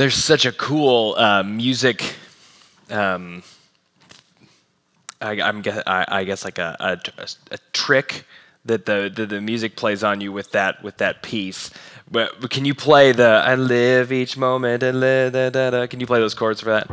There's such a cool music. I guess like a trick that the music plays on you with that piece. But can you play the "I live each moment and live da da da"? Can you play those chords for that?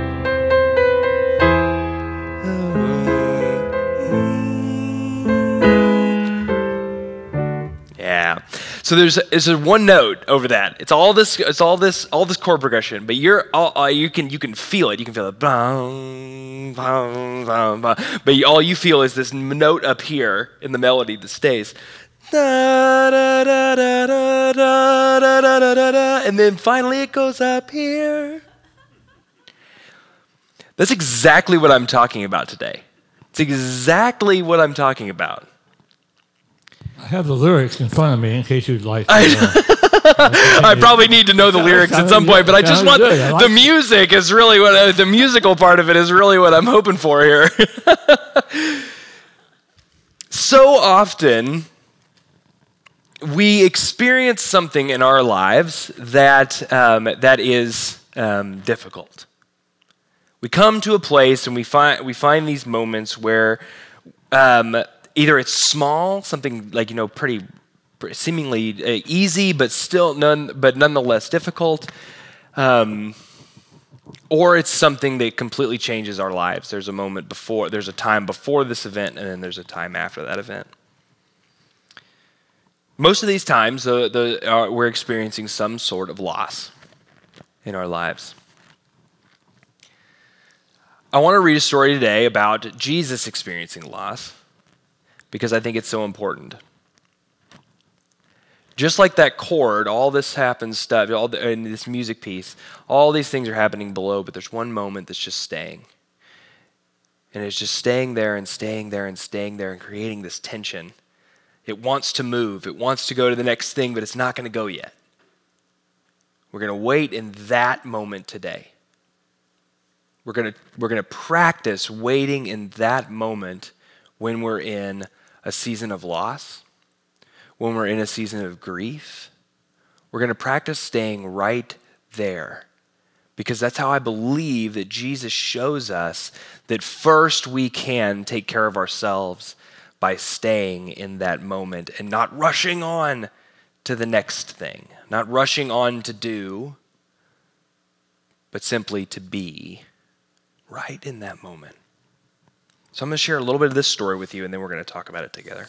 Yeah. So there's a one note over that. It's all this chord progression, but you can feel it. You can feel it. Bang, bang, bang, bang. But all you feel is this note up here in the melody that stays. Da, da, da, da, da, da, da, da, da, da, and then finally it goes up here. That's exactly what I'm talking about today. It's exactly what I'm talking about. I have the lyrics in front of me in case you'd like to. I probably need to know the lyrics at some point, but I just want the music is really what the musical part of it is really what I'm hoping for here. So often we experience something in our lives that is difficult. We come to a place and we find these moments where either it's small, something like pretty seemingly easy, but nonetheless difficult, or it's something that completely changes our lives. There's a time before this event, and then there's a time after that event. Most of these times, we're experiencing some sort of loss in our lives. I want to read a story today about Jesus experiencing loss, because I think it's so important. Just like that chord, all this happens in this music piece, all these things are happening below, but there's one moment that's just staying. And it's just staying there and staying there and staying there and creating this tension. It wants to move. It wants to go to the next thing, but it's not going to go yet. We're going to wait in that moment today. We're going to practice waiting in that moment when we're in a season of loss, when we're in a season of grief. We're going to practice staying right there, because that's how I believe that Jesus shows us that first we can take care of ourselves by staying in that moment and not rushing on to the next thing, not rushing on to do, but simply to be right in that moment. So I'm going to share a little bit of this story with you, and then we're going to talk about it together.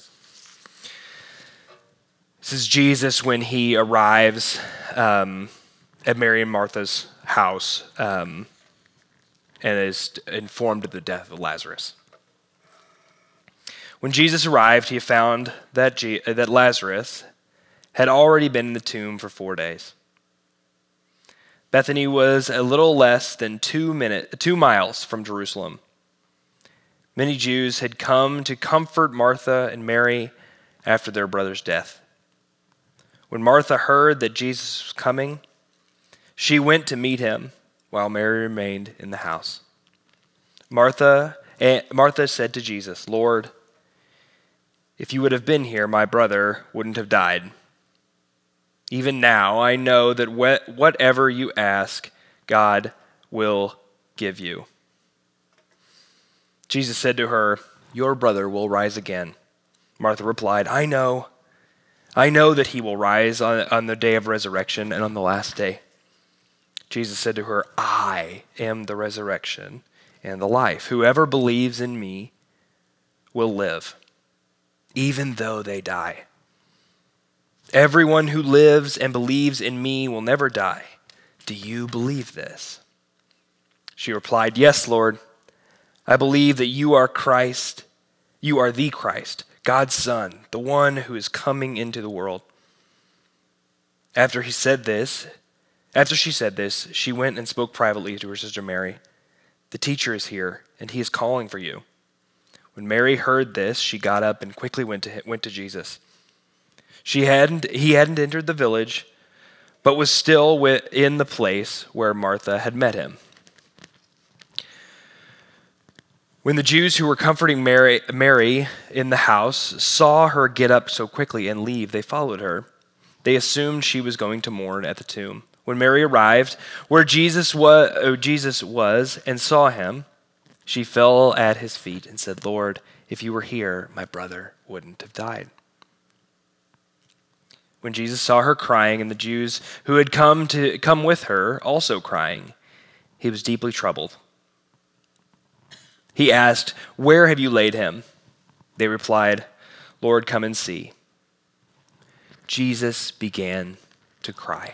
This is Jesus when he arrives at Mary and Martha's house and is informed of the death of Lazarus. When Jesus arrived, he found that Lazarus had already been in the tomb for 4 days. Bethany was a little less than 2 miles from Jerusalem. Many Jews had come to comfort Martha and Mary after their brother's death. When Martha heard that Jesus was coming, she went to meet him while Mary remained in the house. Martha said to Jesus, "Lord, if you would have been here, my brother wouldn't have died. Even now, I know that whatever you ask, God will give you." Jesus said to her, "Your brother will rise again." Martha replied, I know that he will rise on the day of resurrection and on the last day." Jesus said to her, "I am the resurrection and the life. Whoever believes in me will live, even though they die. Everyone who lives and believes in me will never die. Do you believe this?" She replied, "Yes, Lord. I believe that you are Christ. You are the Christ, God's Son, the one who is coming into the world." After she said this, she went and spoke privately to her sister Mary. "The teacher is here, and he is calling for you." When Mary heard this, she got up and quickly went to Jesus. He hadn't entered the village, but was still in the place where Martha had met him. When the Jews who were comforting Mary in the house saw her get up so quickly and leave, they followed her. They assumed she was going to mourn at the tomb. When Mary arrived where Jesus was and saw him, she fell at his feet and said, "Lord, if you were here, my brother wouldn't have died." When Jesus saw her crying and the Jews who had come with her also crying, he was deeply troubled. He asked, "Where have you laid him?" They replied, "Lord, come and see." Jesus began to cry.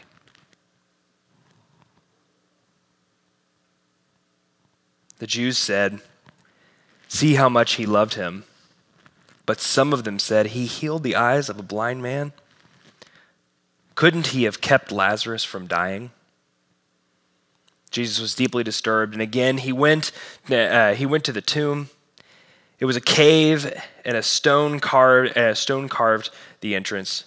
The Jews said, "See how much he loved him." But some of them said, "He healed the eyes of a blind man. Couldn't he have kept Lazarus from dying?" Jesus was deeply disturbed, and again he went to the tomb. It was a cave, and a stone covered the entrance.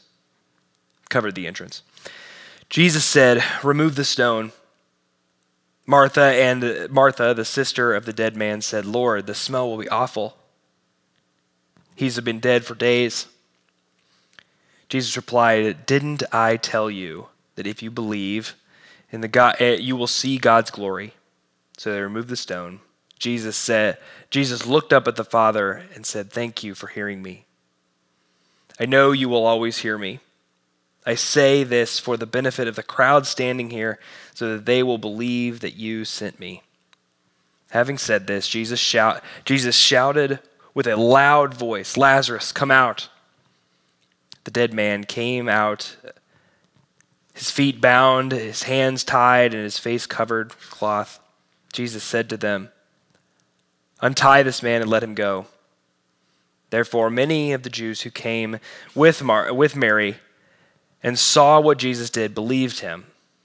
Jesus said, "Remove the stone." Martha, the sister of the dead man, said, "Lord, the smell will be awful. He's been dead for days." Jesus replied, "Didn't I tell you that if you believe in the God, you will see God's glory?" So they removed the stone. Jesus looked up at the Father and said, "Thank you for hearing me. I know you will always hear me. I say this for the benefit of the crowd standing here, so that they will believe that you sent me." Having said this, Jesus shouted with a loud voice, "Lazarus, come out." The dead man came out, his feet bound, his hands tied, and his face covered with cloth. Jesus said to them, "Untie this man and let him go." Therefore, many of the Jews who came with Mary and saw what Jesus did believed him.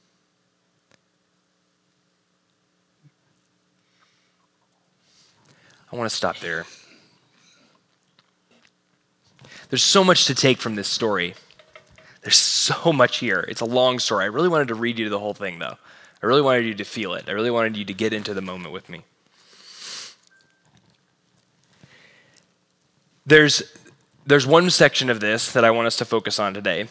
I want to stop there. There's so much to take from this story. There's so much here. It's a long story. I really wanted to read you the whole thing, though. I really wanted you to feel it. I really wanted you to get into the moment with me. There's one section of this that I want us to focus on today.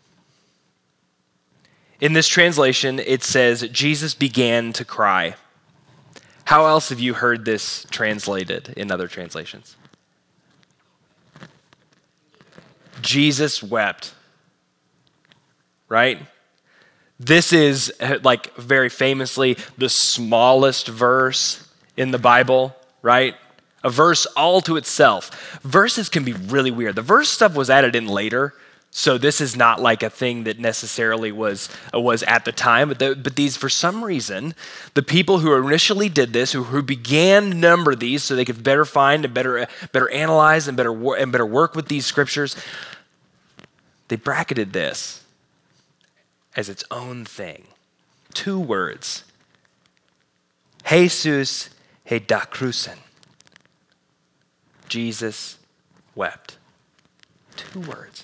In this translation, it says, Jesus began to cry. How else have you heard this translated in other translations? Jesus wept, right? This is, like, very famously the smallest verse in the Bible, right? A verse all to itself. Verses can be really weird. The verse stuff was added in later, so this is not like a thing that necessarily was at the time. But these, for some reason, the people who initially did this, who began to number these so they could better find and better analyze and better work with these scriptures, they bracketed this as its own thing. 2 words. Jesus hedakrusen. Jesus wept. 2 words.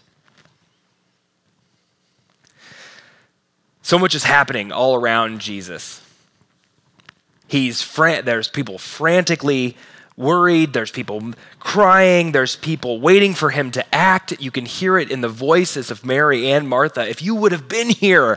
So much is happening all around Jesus. There's people frantically worried. There's people crying. There's people waiting for him to act. You can hear it in the voices of Mary and Martha. If you would have been here.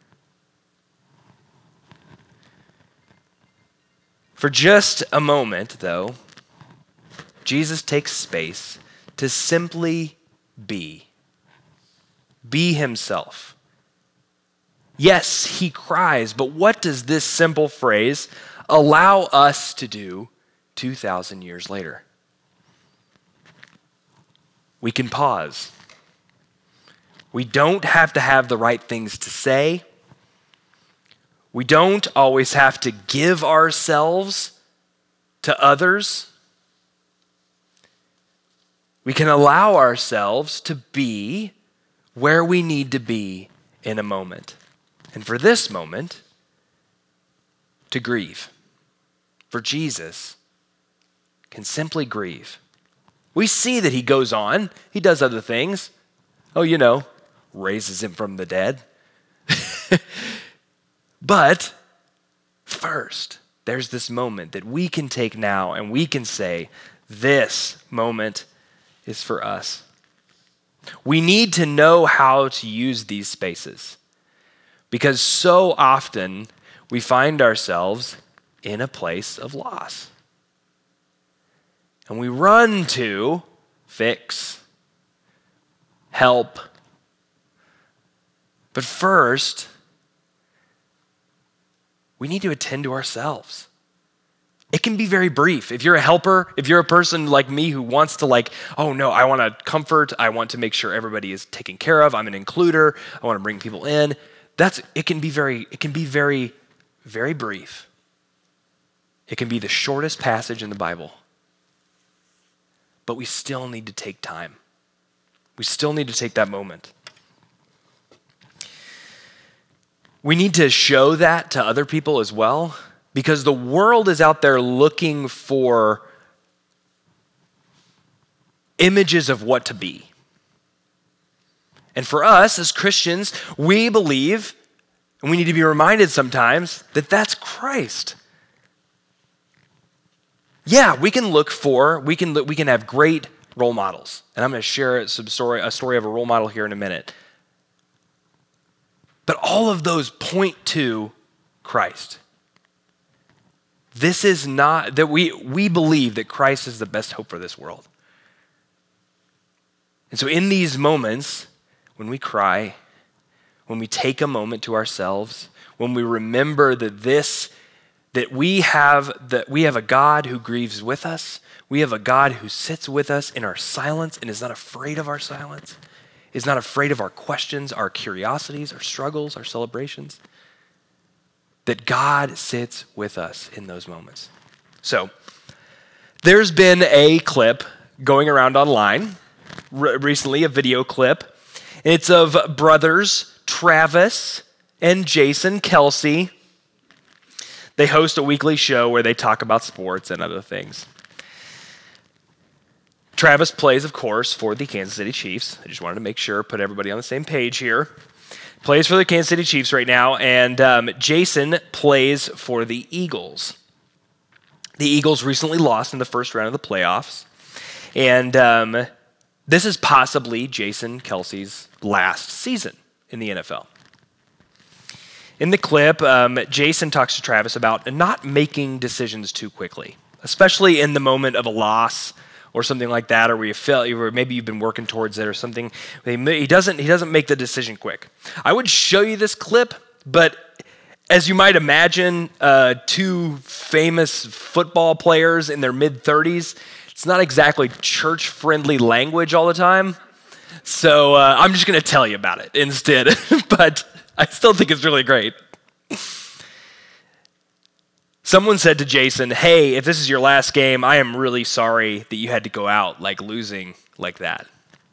For just a moment, though, Jesus takes space to simply be. Be himself. Yes, he cries, but what does this simple phrase allow us to do 2,000 years later? We can pause. We don't have to have the right things to say. We don't always have to give ourselves to others. We can allow ourselves to be where we need to be in a moment. And for this moment, to grieve. For Jesus can simply grieve. We see that he goes on. He does other things. Oh, raises him from the dead. But first, there's this moment that we can take now and we can say, this moment is for us. We need to know how to use these spaces. Because so often we find ourselves in a place of loss. And we run to fix, help. But first, we need to attend to ourselves. It can be very brief. If you're a helper, if you're a person like me who wants to oh no, I want to comfort, I want to make sure everybody is taken care of, I'm an includer, I want to bring people in. It can be very, very brief. It can be the shortest passage in the Bible. But we still need to take time. We still need to take that moment. We need to show that to other people as well, because the world is out there looking for images of what to be. And for us as Christians, we believe, and we need to be reminded sometimes, that that's Christ. Yeah, we can have great role models. And I'm going to share a story of a role model here in a minute. But all of those point to Christ. This is not, that we believe that Christ is the best hope for this world. And so in these moments, when we cry, when we take a moment to ourselves, when we remember that we have a God who grieves with us, we have a God who sits with us in our silence and is not afraid of our silence, is not afraid of our questions, our curiosities, our struggles, our celebrations, that God sits with us in those moments. So, there's been a clip going around online recently, a video clip. It's of brothers Travis and Jason Kelce. They host a weekly show where they talk about sports and other things. Travis plays, of course, for the Kansas City Chiefs. I just wanted to make sure, put everybody on the same page here. Plays for the Kansas City Chiefs right now, and Jason plays for the Eagles. The Eagles recently lost in the first round of the playoffs, and this is possibly Jason Kelce's last season in the NFL. In the clip, Jason talks to Travis about not making decisions too quickly, especially in the moment of a loss or something like that, or maybe you've been working towards it or something. He doesn't make the decision quick. I would show you this clip, but as you might imagine, two famous football players in their mid-30s, it's not exactly church-friendly language all the time. So I'm just going to tell you about it instead, but I still think it's really great. Someone said to Jason, "Hey, if this is your last game, I am really sorry that you had to go out losing like that."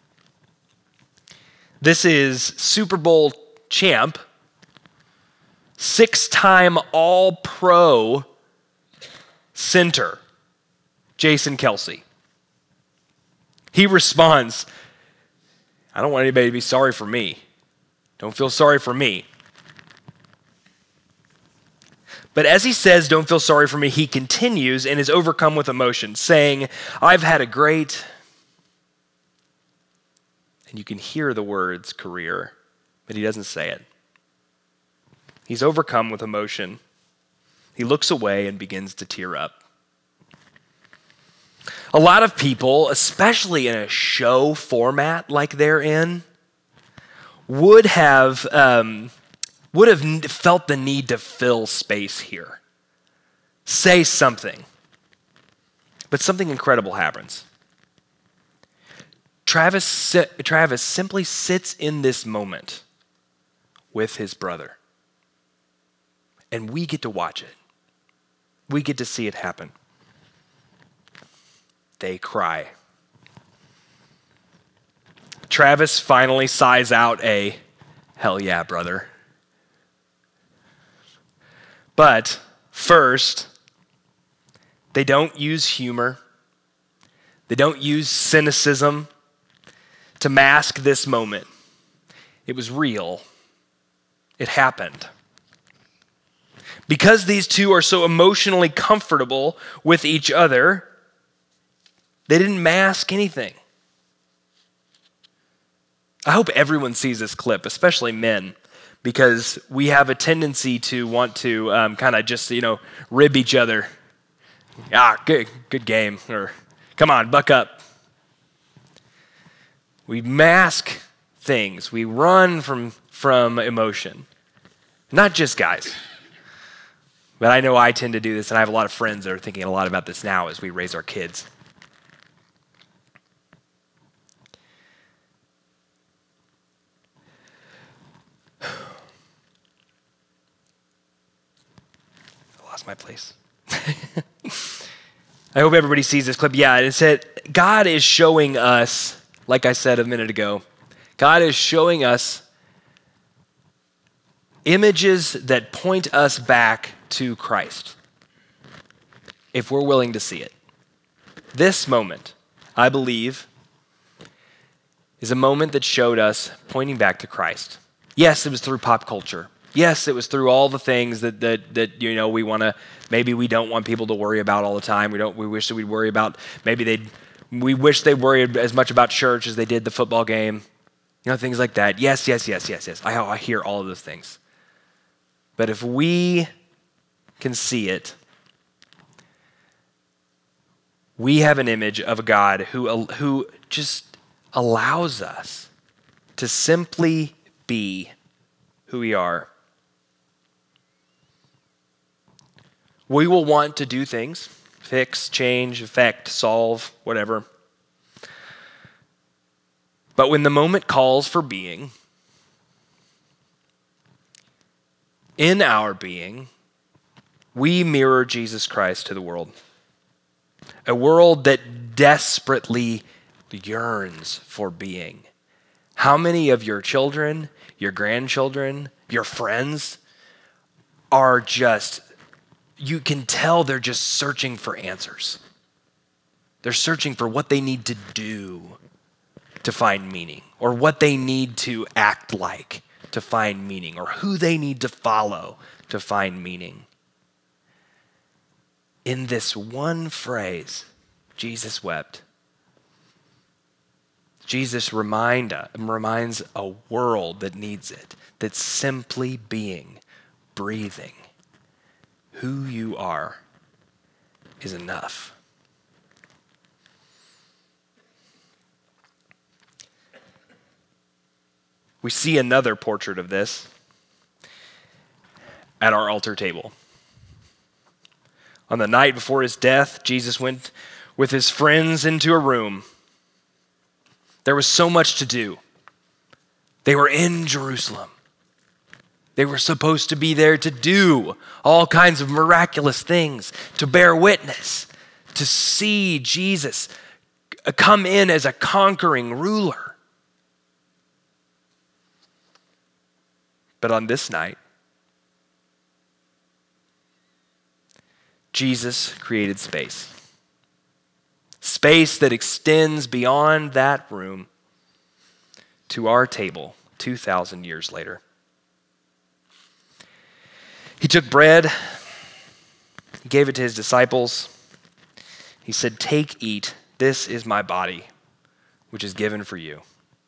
This is Super Bowl champ, 6-time All-Pro center, Jason Kelce. He responds, "I don't want anybody to be sorry for me. Don't feel sorry for me." But as he says, "Don't feel sorry for me," he continues and is overcome with emotion, saying, "I've had a great," and you can hear the words career, but he doesn't say it. He's overcome with emotion. He looks away and begins to tear up. A lot of people, especially in a show format like they're in, would have felt the need to fill space here. Say something. But something incredible happens. Travis simply sits in this moment with his brother. And we get to watch it. We get to see it happen. They cry. Travis finally sighs out a, "Hell yeah, brother." But first, they don't use humor. They don't use cynicism to mask this moment. It was real. It happened. Because these two are so emotionally comfortable with each other, they didn't mask anything. I hope everyone sees this clip, especially men, because we have a tendency to want to kind of just, rib each other. Good game, or come on, buck up. We mask things. We run from emotion. Not just guys. But I know I tend to do this, and I have a lot of friends that are thinking a lot about this now as we raise our kids. I lost my place. I hope everybody sees this clip. Yeah, it said, God is showing us, like I said a minute ago, God is showing us images that point us back to Christ, if we're willing to see it. This moment, I believe, is a moment that showed us pointing back to Christ. Yes, it was through pop culture. Yes, it was through all the things that we want to, maybe we don't want people to worry about all the time. We wish that we'd worry about, we wish they worried as much about church as they did the football game. Things like that. Yes. I hear all of those things. But if we can see it, we have an image of a God who just allows us to simply be who we are. We will want to do things, fix, change, affect, solve, whatever. But when the moment calls for being, in our being, we mirror Jesus Christ to the world. A world that desperately yearns for being. How many of your children, your grandchildren, your friends are just, you can tell they're just searching for answers. They're searching for what they need to do to find meaning, or what they need to act like to find meaning, or who they need to follow to find meaning. In this one phrase, Jesus wept. Jesus reminds a world that needs it, that simply being, breathing, who you are is enough. We see another portrait of this at our altar table. On the night before his death, Jesus went with his friends into a room. There was so much to do. They were in Jerusalem. They were supposed to be there to do all kinds of miraculous things, to bear witness, to see Jesus come in as a conquering ruler. But on this night, Jesus created space. Space that extends beyond that room to our table 2,000 years later. He took bread, he gave it to his disciples. He said, "Take, eat, this is my body, which is given for you."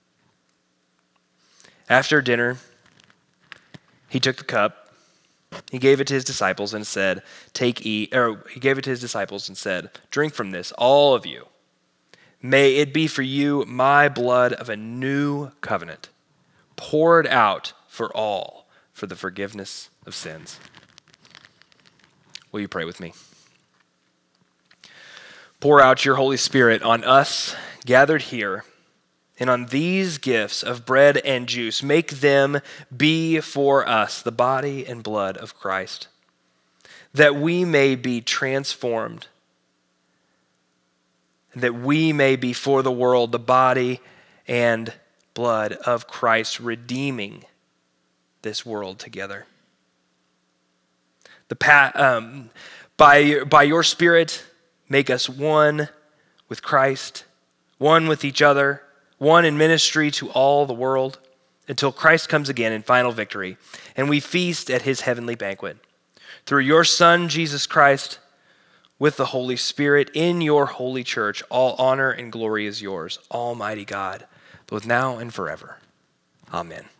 After dinner, he took the cup, he gave it to his disciples and said, he gave it to his disciples and said, "Drink from this, all of you. May it be for you my blood of a new covenant, poured out for all for the forgiveness of sins." Will you pray with me? Pour out your Holy Spirit on us gathered here, and on these gifts of bread and juice. Make them be for us the body and blood of Christ, that we may be transformed, and that we may be for the world the body and blood of Christ, redeeming this world together. By your Spirit, make us one with Christ, one with each other, one in ministry to all the world, until Christ comes again in final victory, and we feast at his heavenly banquet. Through your Son, Jesus Christ, with the Holy Spirit, in your holy church, all honor and glory is yours, Almighty God, both now and forever. Amen.